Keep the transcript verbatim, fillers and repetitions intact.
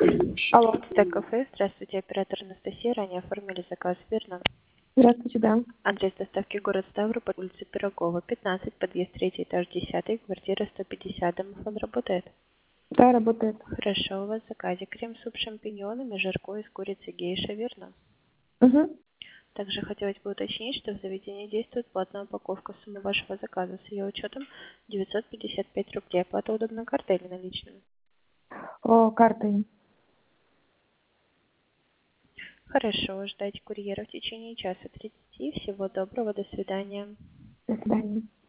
Алло. Стек-кафе. Здравствуйте, оператор Анастасия. Ранее оформили заказ, верно? Здравствуйте, да. Адрес доставки город Ставрополь, улица Пирогова, пятнадцать, подъезд третий, этаж десятый, квартира сто пятьдесят. Домофон работает? Да, работает. Хорошо, у вас в заказе крем-суп с шампиньонами, жаркое из курицы гейша, верно? Угу. Также хотелось бы уточнить, что в заведении действует платная упаковка. Суммы вашего заказа с ее учетом девятьсот пятьдесят пять рублей. Оплата удобной картой или наличными? О, картой. Хорошо, ждать курьера в течение часа тридцати. Всего доброго, до свидания. До свидания.